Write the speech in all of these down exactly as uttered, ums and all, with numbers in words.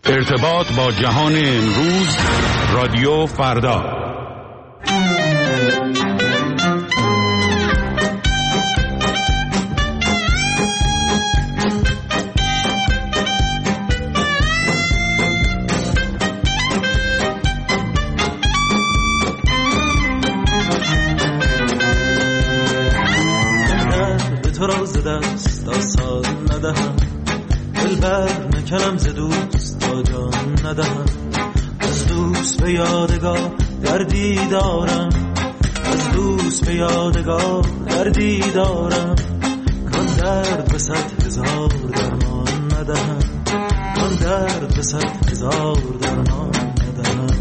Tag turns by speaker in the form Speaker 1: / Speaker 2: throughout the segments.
Speaker 1: ارتباط با جهان امروز، رادیو فردا.
Speaker 2: تو را ز دست آسان ندهم، دلبر نکنم ز دوست تا جان ندهم. از دوست به یادگار دردی دارم، از دوست به یادگار دردی دارم. کان درد به صد هزار درمان ندهم، کان درد به صد هزار درمان ندهم.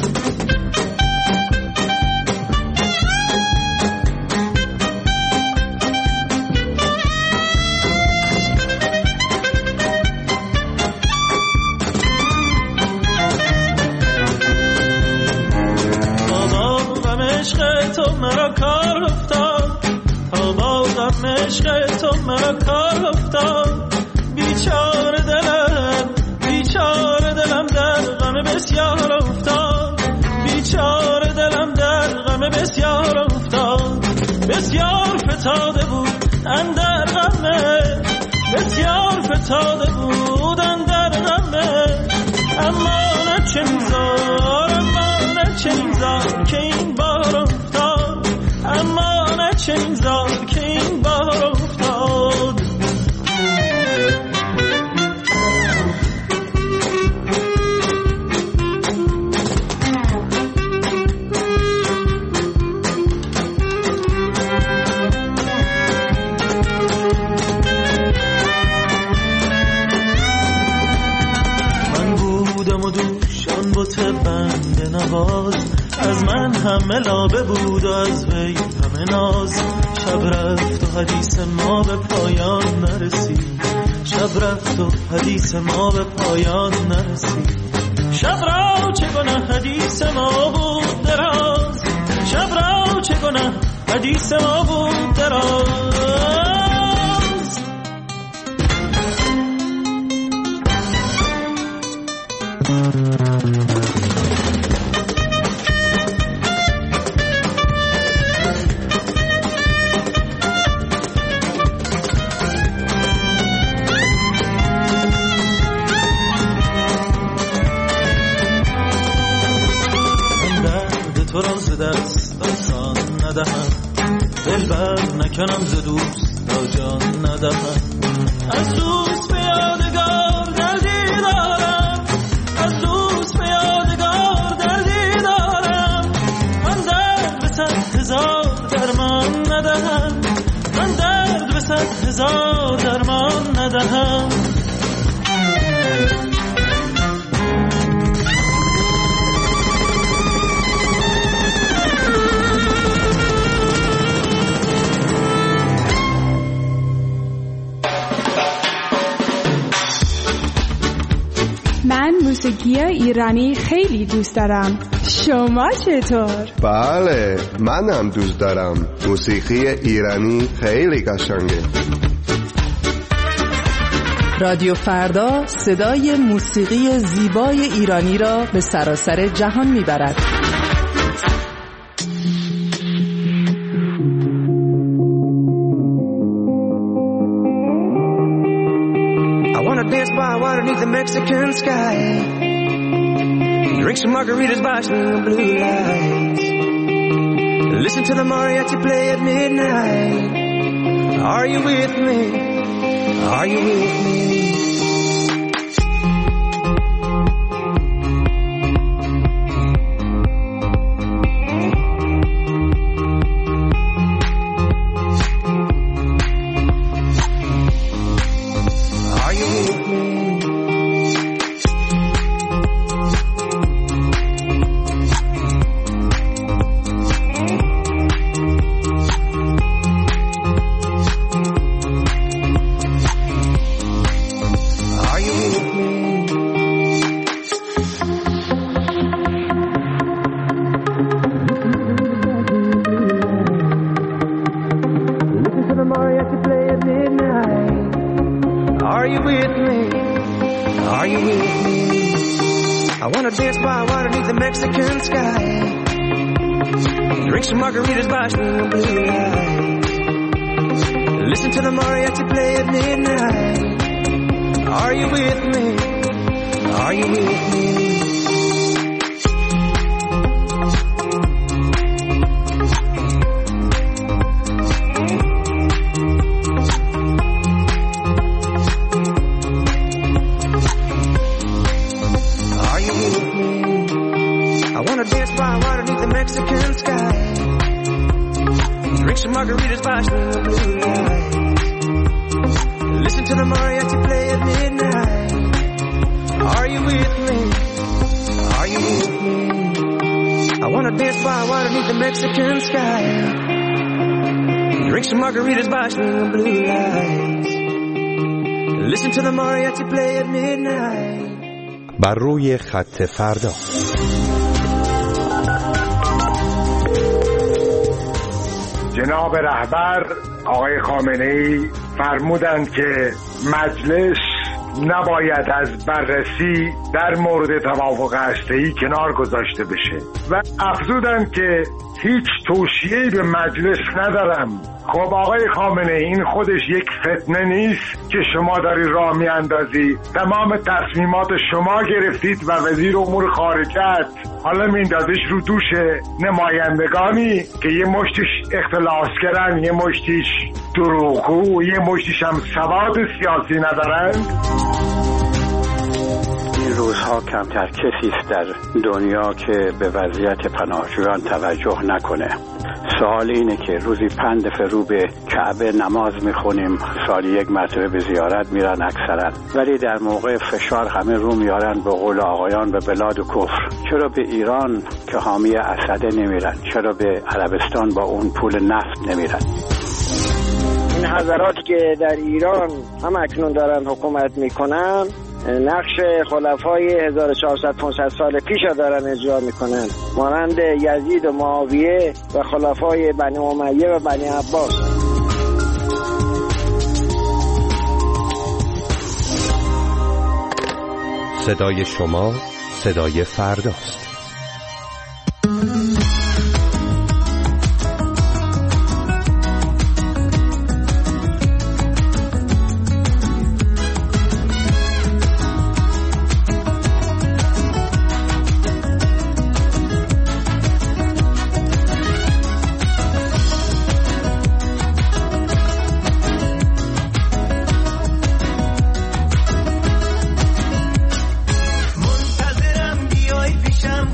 Speaker 2: تو مرا کار افتاد، تا با غم عشق تو مرا کار افتاد. بیچاره دلم، بیچاره دلم در غم بسیار افتاد، بیچاره دلم در غم بسیار افتاد. بسیار فتاده بود اندر غمه، بسیار فتاده بود اندر غمه. اما نه چنزار، اما نه چنزار که این بار افتاد، اما نه چنزار که این بار افتاد. من بودم و دوشان بوت بند نواز، از من همه لابه بود و از وی همه ناز. شب رفت و حدیث ما به پایان نرسید، شب رفت و حدیث ما به پایان نرسید. شب را چه گناه حدیث ما بود دراز، شب را چه گناه حدیث ما بود دراز. تو را ز دست آسان ندهم، دلبر نکنم ز دوست تا جان ندهم. از دوست به یادگار دردی دارم، از دوست به یادگار دردی دارم. من درد به صد هزار درمان ندهم، من درد به صد هزار درمان ندهم.
Speaker 3: من موسیقی ایرانی خیلی دوست دارم. شما چطور؟
Speaker 4: بله، منم دوست دارم. موسیقی ایرانی خیلی قشنگه.
Speaker 5: رادیو فردا صدای موسیقی زیبای ایرانی را به سراسر جهان میبرد.
Speaker 6: Dance by water beneath the Mexican sky, drink some margaritas by some blue lights, listen to the mariachi play at midnight. Are you with me? Are you with me? Are you with me? Are you with me? I wanna dance by water beneath the Mexican sky. Drink some margaritas by swinging blue lights. Listen to the mariachi play at midnight. Are you with me? Are you with me? Mexican sky. Drink some margaritas by swinging blue lights. Listen to the mariachi play at midnight. Are you with me? Are you with me? I wanna dance by water beneath the Mexican sky. Drink some margaritas by swinging blue lights. Listen to the mariachi play at midnight.
Speaker 4: بر روی خط فردا.
Speaker 7: جناب رهبر آقای خامنه‌ای فرمودند که مجلس نباید از بررسی در مورد توافق هسته‌ای کنار گذاشته بشه و افزودند که هیچ توصیه‌ای به مجلس ندارم. خب آقای خامنه‌ای این خودش یک فتنه نیست که شما داری راه میاندازی؟ تمام تصمیمات شما گرفتید و وزیر امور خارجه حالا میندازش رو دوش نمایندگانی که یه مشتش اختلاسگرن، یه مشتش دروغگو، یه مشتش هم سواد سیاسی ندارن.
Speaker 8: این روزها کمتر کسی است در دنیا که به وضعیت پناهجویان توجه نکنه. سوال اینه که روزی پنج دفعه رو به کعبه نماز میخونیم، سالی یک مرتبه به زیارت میرن اکثرا، ولی در موقع فشار همه رو میارن به قول آقایان به بلاد و کفر. چرا به ایران که حامی اسد نمیرن؟ چرا به عربستان با اون پول نفت نمیرن؟
Speaker 9: این حضرات که در ایران هم اکنون دارن حکومت میکنن نقش خلفای هزار و چهارصد پانصد سال پیش دارن اجرا میکنن، مانند یزید و معاویه و خلفای بنی امیه و بنی عباس.
Speaker 4: صدای شما صدای فرداست.
Speaker 2: منتظرم بیای پیشم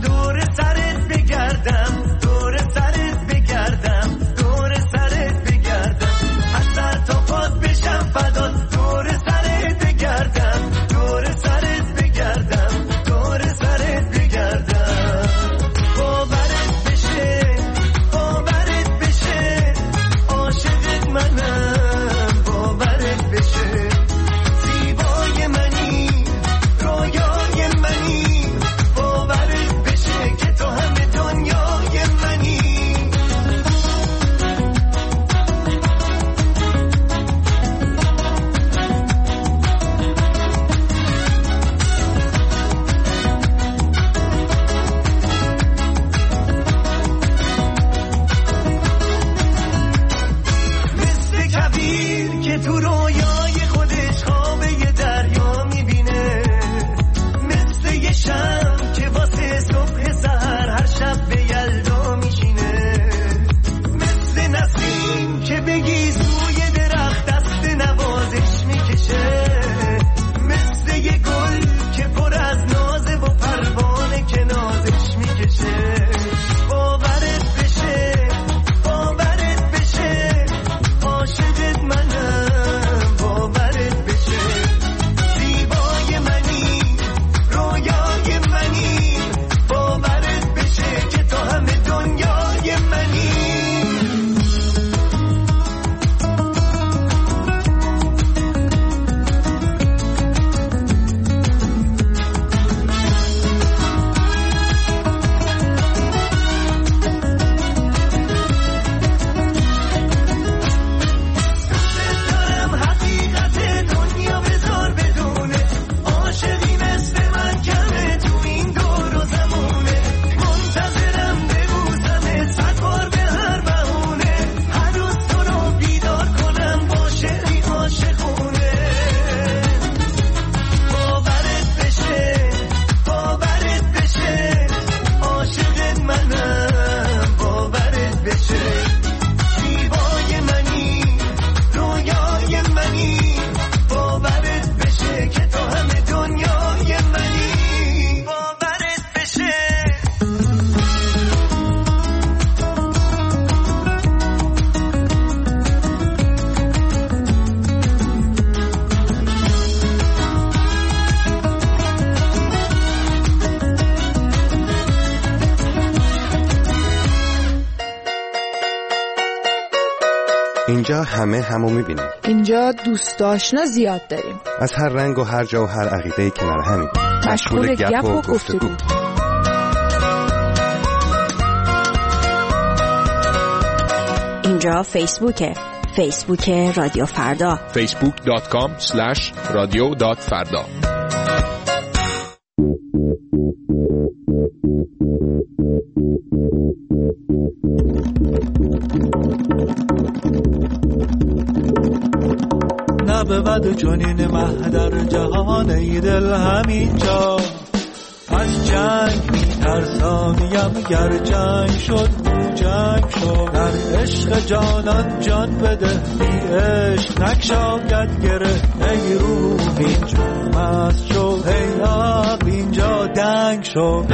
Speaker 4: اینجا همه همو میبینیم.
Speaker 10: اینجا دوست آشنا زیاد داریم.
Speaker 4: از هر رنگ و هر جا و هر عقیده‌ای کنار همیم.
Speaker 10: مشغول گپ و گفتگو.
Speaker 11: اینجا فیسبوکه. فیسبوک رادیو فردا.
Speaker 12: فیسبوک دات کام اسلش رادیو دات فردا.
Speaker 2: نبود جنین مهدر جهان ای دل همینجا، از جنگ میترسانیم گر جنگ شد جنگ شد. در عشق جانان جان بده بی عشق نکشاید گره. ای روح اینجا مست شد، ای عقل اینجا دنگ شد.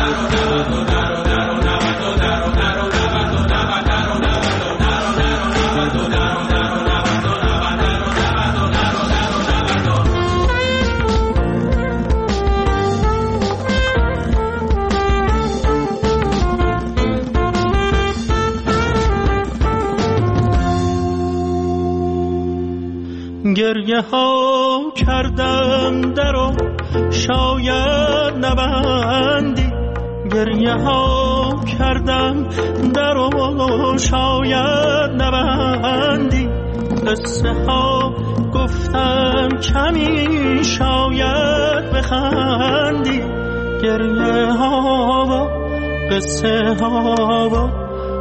Speaker 2: گریه ها کردم درو شاید نبندی. گریه ها کردم درو شاید نبندی. قصه ها گفتم کمی شاید بخندی. گریه ها و قصه ها و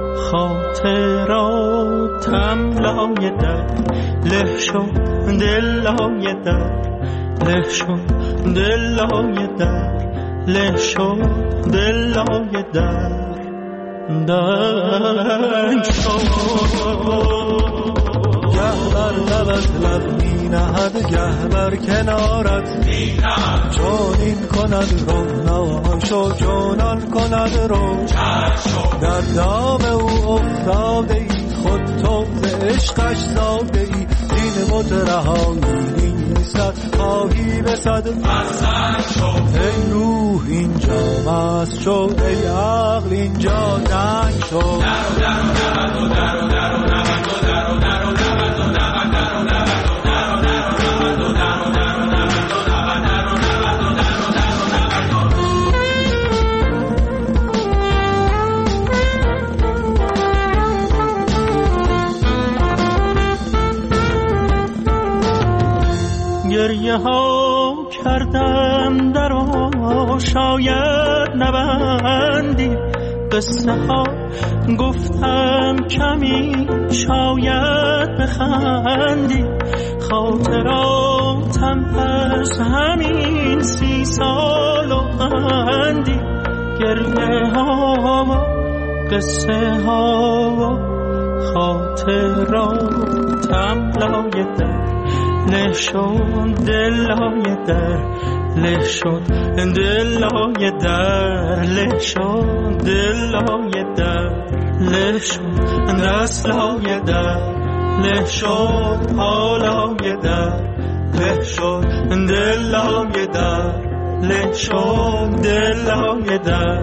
Speaker 2: خاطراتم لای در له شد. دل لای در له شد. دل لای در له شد. دل لای در دنگ شد. گه بر لبت لب می نهد، گه بر کنارت می نهد. چون این کند رو ناشو، چونان کند رو در دام او افتاده ای. خود تو ز عشقش زاده ای. دین مترهایی نیست خواهی به صد مسند شد. ای روح اینجا مست شد، ای عقل اینجا دنگ شد. درو درو درو درو درو درو درو درو درو درو درو گریه ها کردم درو شاید نبندی. قصه ها گفتم کمی شاید بخندی. خاطراتم پس همین سی سال و اندی. گریه ها و قصه ها و خاطراتم لای در له شد. دل لای در له شد. دل لای در له شد. دل لای در له شد. دست لای در له شد. پا لای در له شد. دل لای در له شد. دل لای در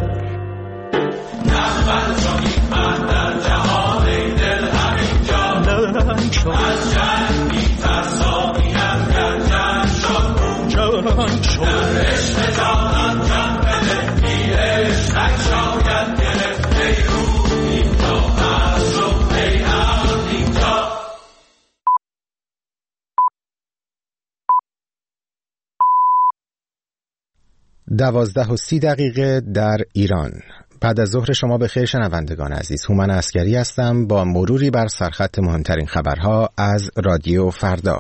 Speaker 2: نخبت شدید من در جهان ای دل همینجا لنگ شد. از جنگ میترسانیم گر جنگ شد جنگ شد. در عشق جانان جان بده بی عشق نشاید گرفت. ای روح اینجا مست شد، ای عقل اینجا.
Speaker 13: دوازده و سی دقیقه در ایران. بعد از ظهر شما به خیر شنوندگان عزیز. هومن عسکری هستم با مروری بر سرخط مهمترین خبرها از رادیو فردا.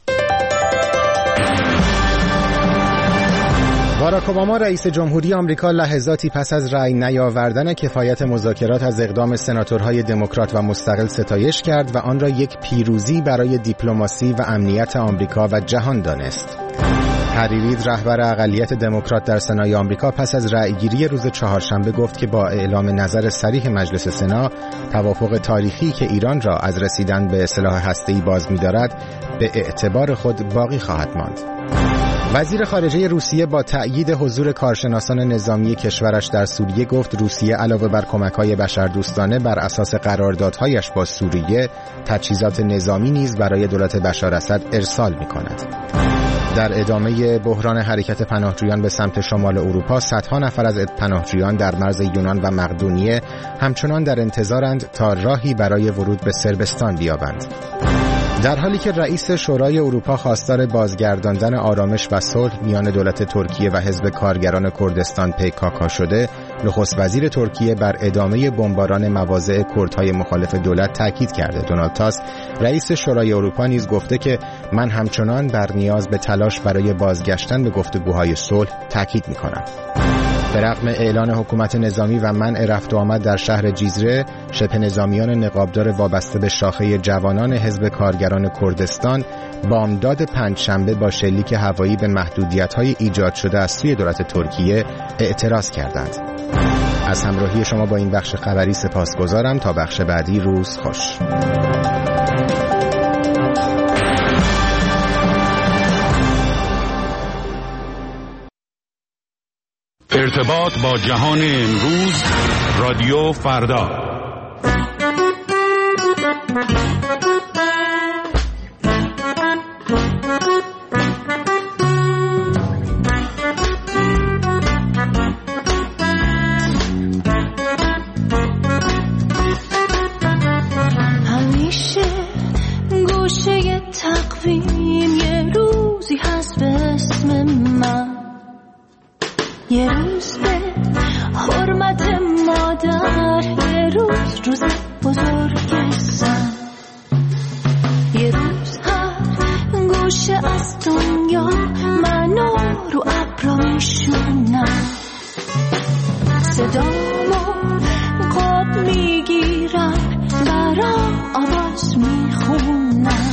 Speaker 13: باراک اوباما رئیس جمهوری آمریکا لحظاتی پس از رأی نیاوردن کفایت مذاکرات از اقدام سناتورهای دموکرات و مستقل ستایش کرد و آن را یک پیروزی برای دیپلماسی و امنیت آمریکا و جهان دانست. هری رید رهبر اقلیت دموکرات در سنای آمریکا پس از رأیگیری روز چهارشنبه گفت که با اعلام نظر صریح مجلس سنا توافق تاریخی که ایران را از رسیدن به سلاح هسته‌ای باز می‌دارد به اعتبار خود باقی خواهد ماند. وزیر خارجه روسیه با تأیید حضور کارشناسان نظامی کشورش در سوریه گفت روسیه علاوه بر کمک‌های بشردوستانه بر اساس قراردادهایش با سوریه تجهیزات نظامی نیز برای دولت بشار اسد ارسال می‌کند. در ادامه بحران حرکت پناهجویان به سمت شمال اروپا، صدها نفر از پناهجویان در مرز یونان و مقدونیه همچنان در انتظارند تا راهی برای ورود به صربستان بیابند. در حالی که رئیس شورای اروپا خواستار بازگرداندن آرامش و صلح میان دولت ترکیه و حزب کارگران کردستان پی کا کا شده، نخست وزیر ترکیه بر ادامه بمباران مواضع کردهای مخالف دولت تاکید کرده. دونالد تاسک رئیس شورای اروپا نیز گفته که من همچنان بر نیاز به تلاش برای بازگشتن به گفتگوهای صلح تاکید می‌کنم. به رغم اعلان حکومت نظامی و منع رفت و آمد در شهر جیزره، شبه نظامیان نقابدار وابسته به شاخه جوانان حزب کارگران کردستان بامداد پنجشنبه با شلیک هوایی به محدودیت‌های ایجاد شده از سوی دولت ترکیه اعتراض کردند. از همراهی شما با این بخش خبری سپاسگزارم. تا بخش بعدی روز خوش.
Speaker 1: ارتباط با جهان امروز، رادیو فردا.
Speaker 14: همیشه گوشه تقویم یه روزی هست به اسم من، یه روز به حرمت مادر، یه روز روز بزرگ زن، یه روز هر گوشه از دنیا منو رو ابرا میشونم، صدامو قاب میگیرم برام آواز میخونم،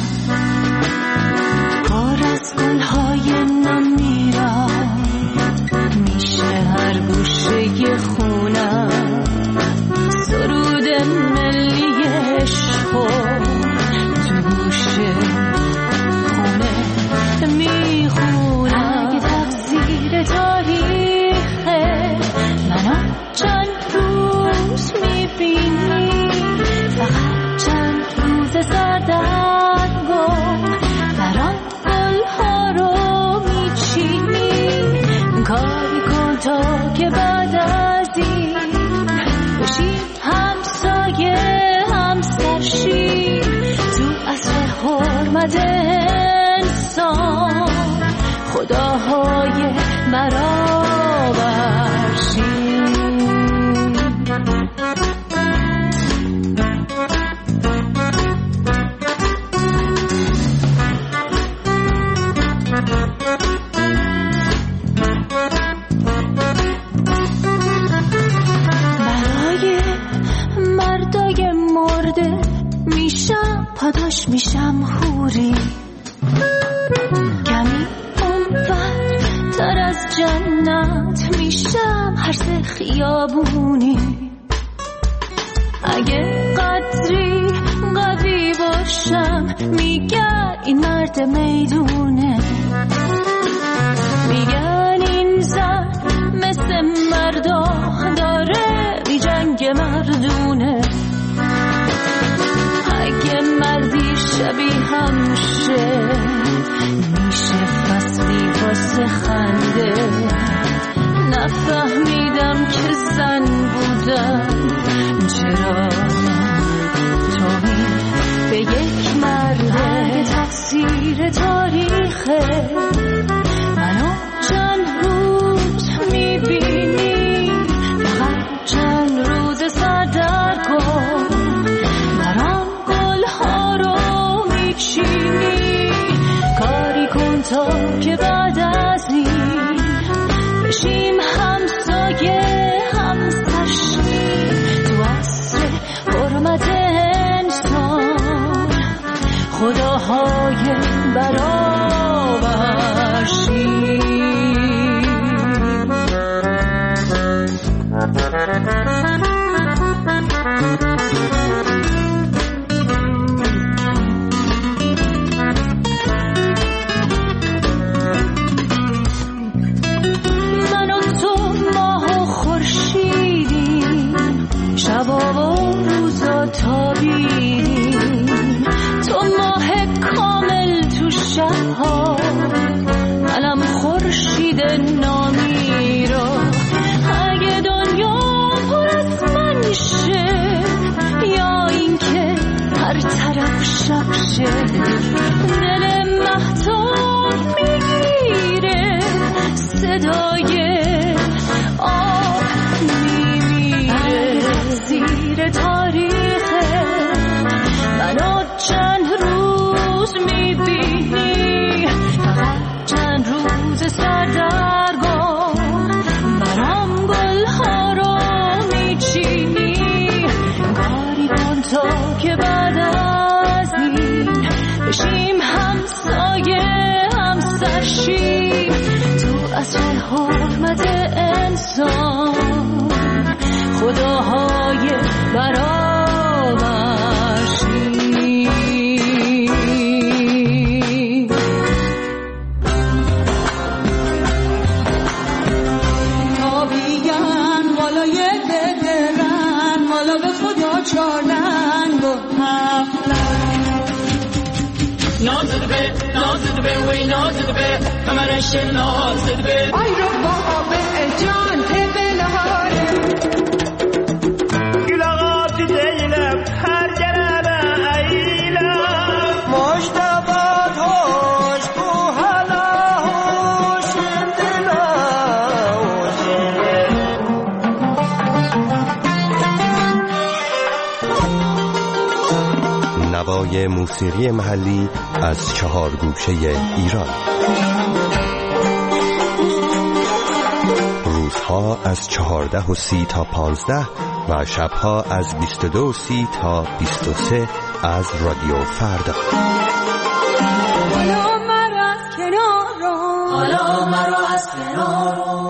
Speaker 14: کار از گلهای نم میرم میشه هر گوشه خونم، سرود ملی عشقو تو گوشه خونه میخونم. اگه تقصیر تاریخه منو چند روز میبینی، فقط چند روز سردرگم برام گلها رو میچینی، کاری کن تا که بعد از این بشیم همسایه همسرشی، تو اصل حرمت انسان خداهای برابرشی. برای مردای مرده میشم پاداش، میشم حوری، کمی اونور تر از جنت میشم هر سه خیابونی، اگه قدری قوی باشم میگن این مرد میدونه، میگن این زن مثل مردا داره می جنگ مردونه، اگه مردی شبیه همشه میشه فصلی واسه خنده، نفهمیدم که زن بودم چرا توهین به یک مرده. اگه تقصیر تاریخه منو چند روز میبینی، فقط چند روز سردرگم برام گلها رو میچینی، کاری کن تا که بعد از این بشیم همسایه همسرشی، تو عصر حرمت انسان خداهای برابرشی. نامیرا اگه دنیا پر از من شه یا اینکه هر طرف شب شه دل مهتاب میگیره صدای آب میمیره زیر تاریخه منو چند روز میبینی فقط چند روز سردرگاه برام گلها رو میچینی گریبان تا که بعد از این بشیم همسایه همسرشیم تو اصل حرمت انسان خداهای برابرشیم.
Speaker 15: تا بیگن بالای درن مالا به خدا چارنگ و هفلن
Speaker 2: نازد به نازد به وی نازد به کمرش نازد به
Speaker 15: ای رو بابا به جان تبل هاره
Speaker 2: گلاغات دیلم هر جرابه ایلم
Speaker 15: مجتبات هوش تو حالا هوش دلا
Speaker 16: نوای موسیقی محلی از چهار گوشه ایران. روزها از چهارده و سی تا پانزده و شبها از بیست و دو و سی تا بیست و سه از رادیو فردا.
Speaker 15: حالا مرا از کنارو حالا مرا از کنارو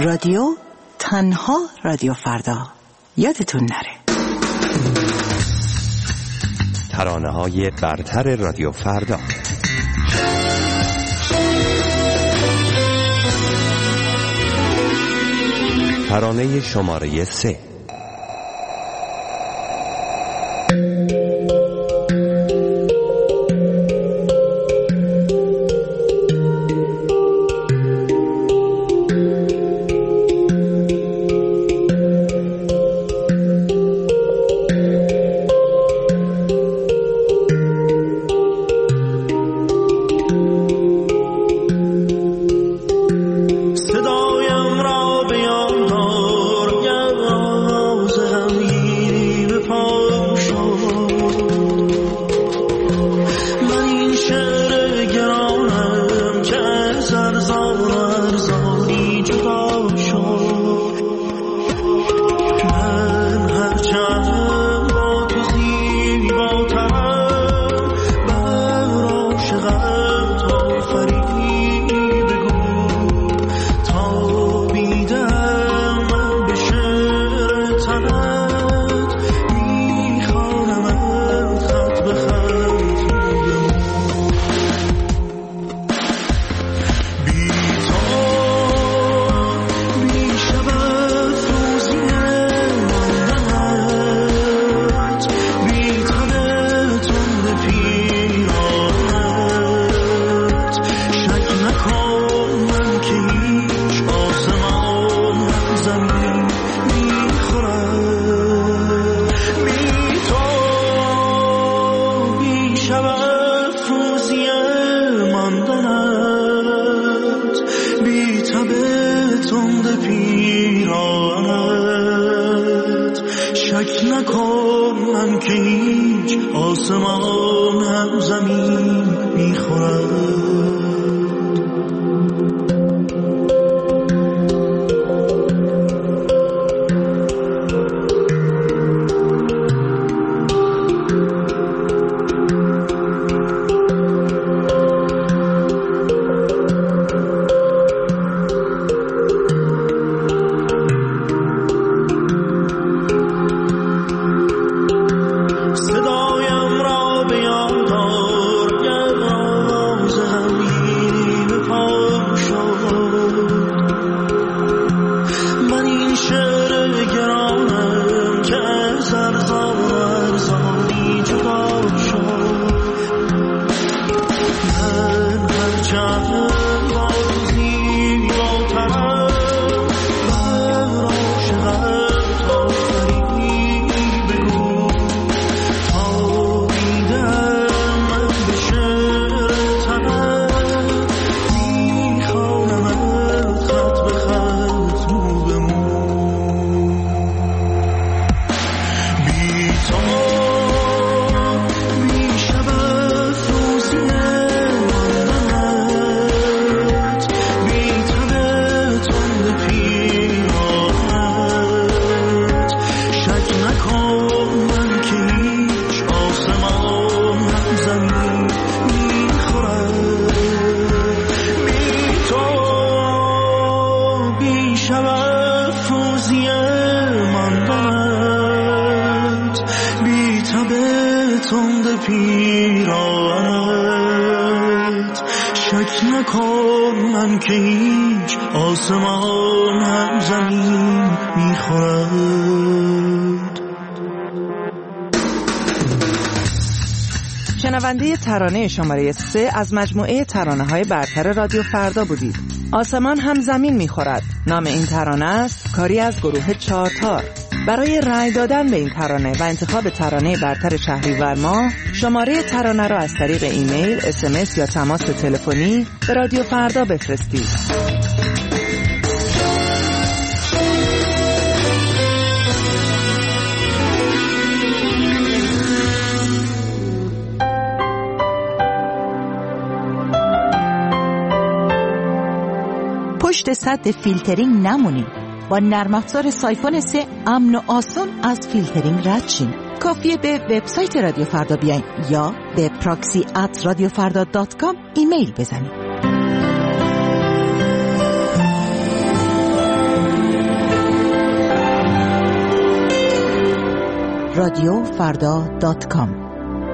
Speaker 11: رادیو، تنها رادیو فردا. یادتون نره.
Speaker 16: ترانه های برتر رادیو فردا. ترانه شماره سه.
Speaker 5: شنونده ترانه شماره سه از مجموعه ترانه های برتر رادیو فردا بودید. آسمان هم زمین میخورد نام این ترانه است، کاری از گروه چارتار. برای رأی دادن به این ترانه و انتخاب ترانه برتر شهریور ماه شماره ترانه را از طریق ایمیل، اس ام اس یا تماس تلفنی به رادیو فردا بفرستید.
Speaker 11: پشت سد فیلترینگ نمونید. با نرم افزار سایفون سه امن و آسان از فیلترینگ رد شین. کافیه به وبسایت رادیو فردا بیاین یا به پراکسی ات رادیو فردا دات کام ایمیل بزنید. رادیو فردا دات کام.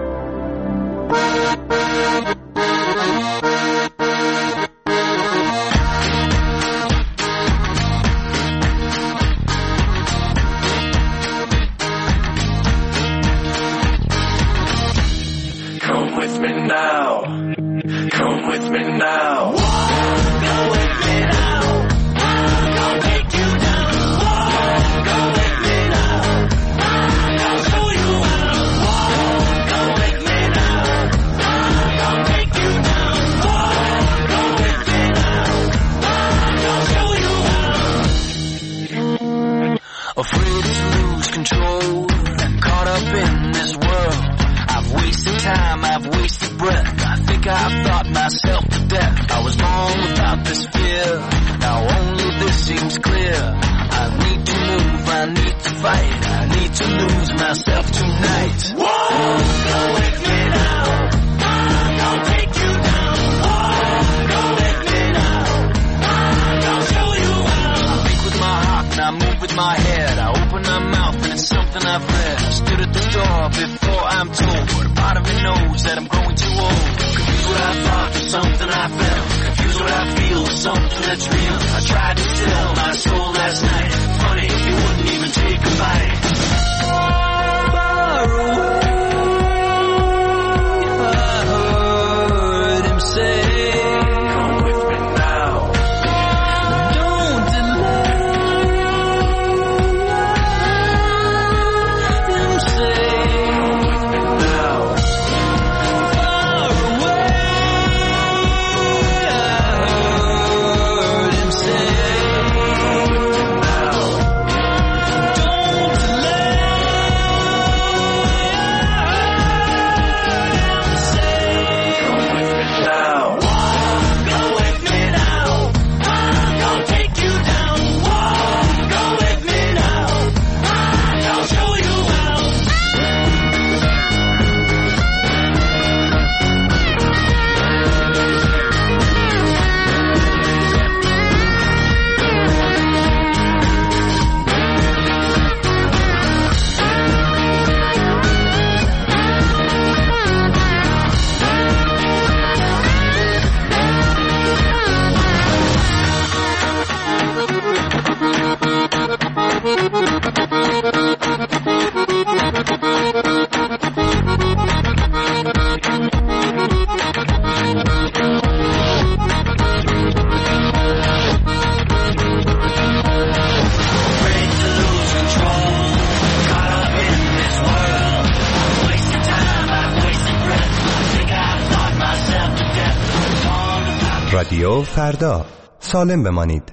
Speaker 16: رادیو فردا، سالم بمانید.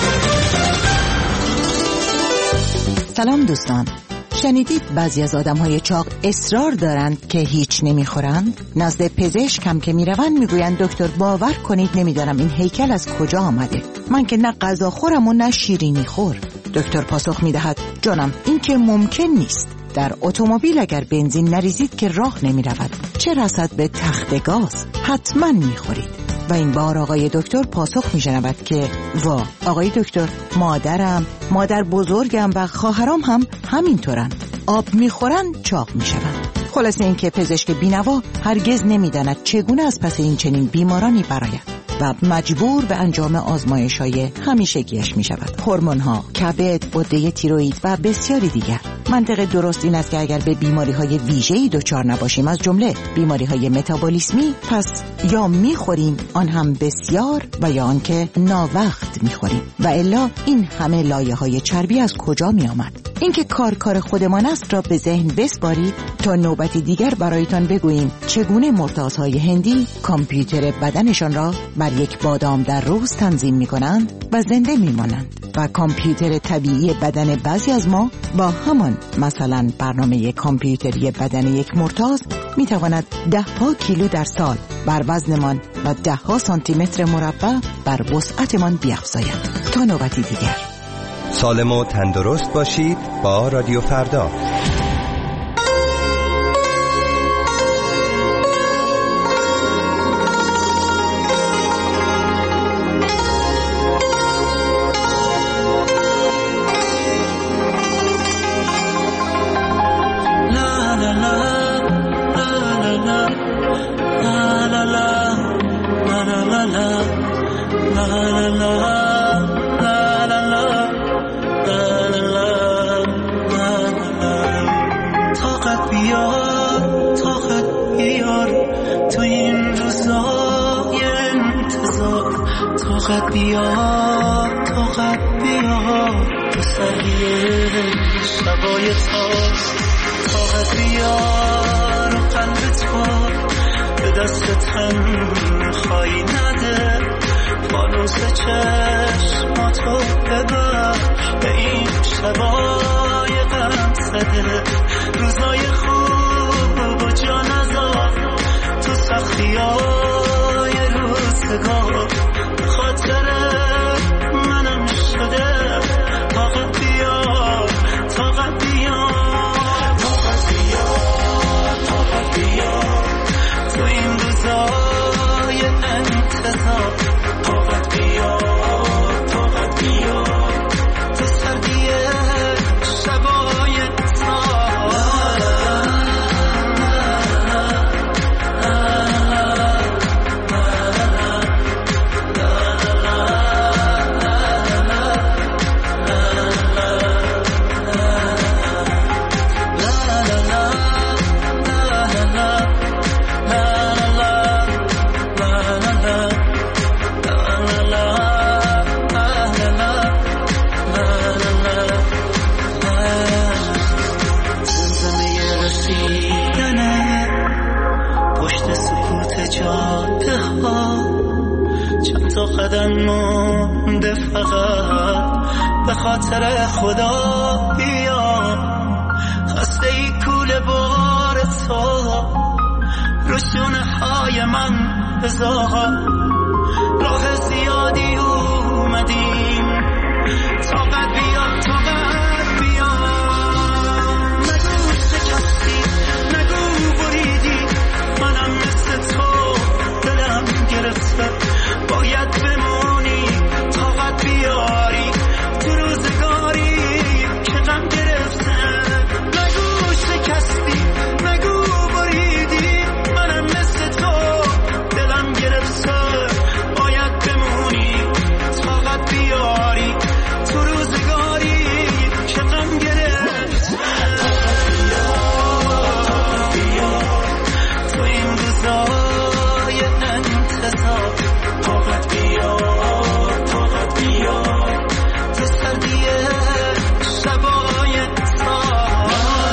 Speaker 11: سلام دوستان، شنیدید بعضی از آدم‌های چاق اصرار دارند که هیچ نمیخورند؟ نزد پزشک هم که میروند میگویند دکتر باور کنید نمیدانم این هیکل از کجا آمده، من که نه غذا خورم و نه شیرینی خور. دکتر پاسخ میدهد جانم این که ممکن نیست. در اتومبیل اگر بنزین نریزید که راه نمیرود، چه رسد به تخت گاز؟ حتما میخورید. و این بار آقای دکتر پاسخ میشنود که وا آقای دکتر، مادرم، مادر بزرگم و خواهرام هم همینطورن، آب میخورن چاق میشوند. خلاصه این که پزشک بینوا هرگز نمیداند چگونه از پس این چنین بیمارانی برآید و مجبور به انجام آزمایش‌های همیشگیش میشود. هورمون‌ها، کبد، غده تیروئید و بسیاری دیگر. منطق درست این است که اگر به بیماری‌های ویژه‌ای دچار نباشیم، از جمله بیماری‌های متابولیسمی، پس یا می‌خوریم آن هم بسیار و یا آنکه ناوقت می‌خوریم و الا این همه لایه‌های چربی از کجا می‌آمد؟ اینکه کار کار خودمان است را به ذهن بسپارید تا نوبتی دیگر برایتان بگوییم چگونه مرتازهای هندی کامپیوتر بدنشان را بر یک بادام در روز تنظیم می‌کنند و زنده می‌مانند و کامپیوتر طبیعی بدن بعضی از ما با همان مثلا برنامه کامپیوتری بدن یک مرتاز می‌تواند ده ها کیلو در سال بر وزنمان و ده ها سانتی متر مربع بر وسعتمان بیفزاید. تا نوبتی دیگر،
Speaker 16: سالم و تندرست باشید با رادیو فردا.
Speaker 2: طاقت بیار طاقت بیار تو سریع شبای تاست طاقت بیار و قلب تو به دست تنهایی نده فانوس چشماتو ببر به این شبای غم زده روزای خوب و جا نذار تو سختیای روزگار خاطر منم شده طاقت بیار طاقت بیار طاقت بیار طاقت بیار تو این روزای انتظار طاقت بیار طاقت بیار تو سردی شبای قدم مونده فقط به خاطر خدا بیا خسته ای کول بار تو روشونه های من بذار راه زیادی اومدیم طاقت بیا طاقت بیا نگو شکستی نگو بریدی منم مثل تو دلم گرفته باید بمونی طاقت بیاری تو روزگاری که غم گرفته نگو شکستی نگو بریدی منم مثل تو دلم گرفته باید بمونی طاقت بیاری تو روزگاری که غم گرفته طاقت بیار طاقت بیار تو این روزای انتظار طاقت بیار طاقت بیار تو سردی شبای تار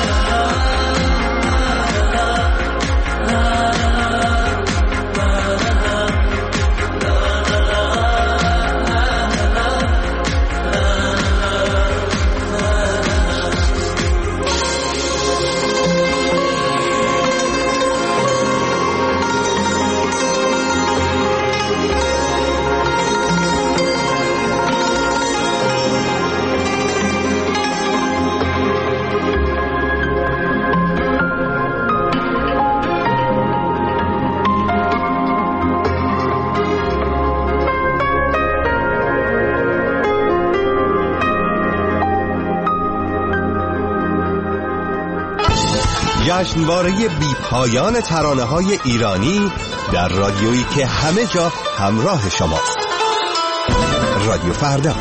Speaker 16: جشنواره بی پایان ترانه‌های ایرانی در رادیویی که همه جا همراه شماست. رادیو فردا.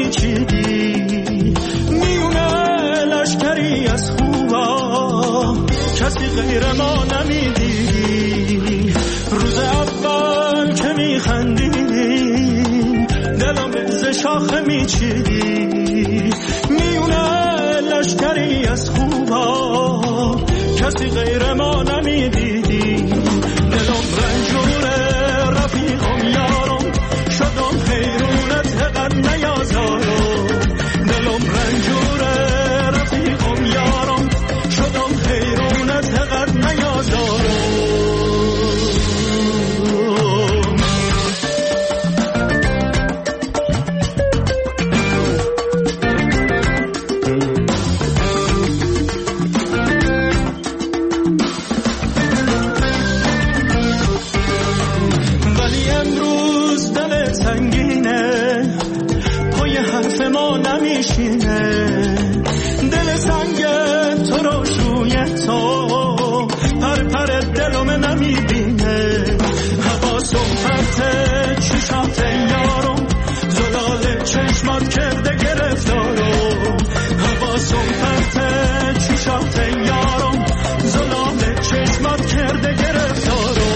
Speaker 2: میچیدی میونه لشکری از خوبا کسی غیر ما نمیدی روز اول که میخندی دلم ز شاخه میچیدی میونه لشکری از خوبا کسی غیر ما نمیدیدی دلم رنجوره رفیقم یارم شدم حیرونت قد نیازارم دلم رنجوره رفیقم یارم شدم حیرونت قد نیازارم دل سنگ تو رو شوی تو پر پر دلم نمیبینه حواسم پرته چشات یارم زلال چشمات کرده گرفتارم حواسم پرته چشات یارم زلال چشمات کرده گرفتارم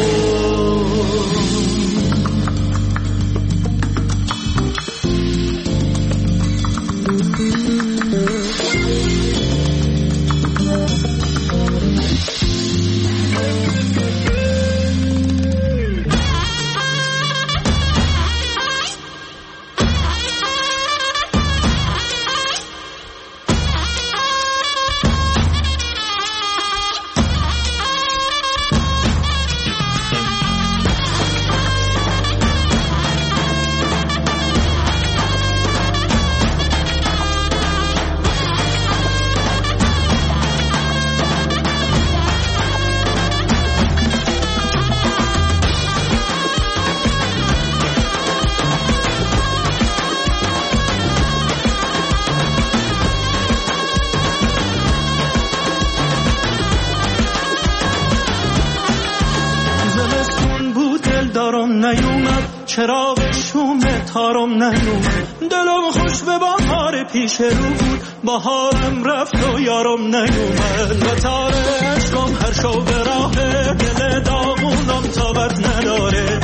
Speaker 2: چراغ شوم تارم نیومد دلم خوش به بهار پیش رو بود بهارم رفت و یارم نیومد و تار عشقم هر شو به راه دل داغونم تابت نداره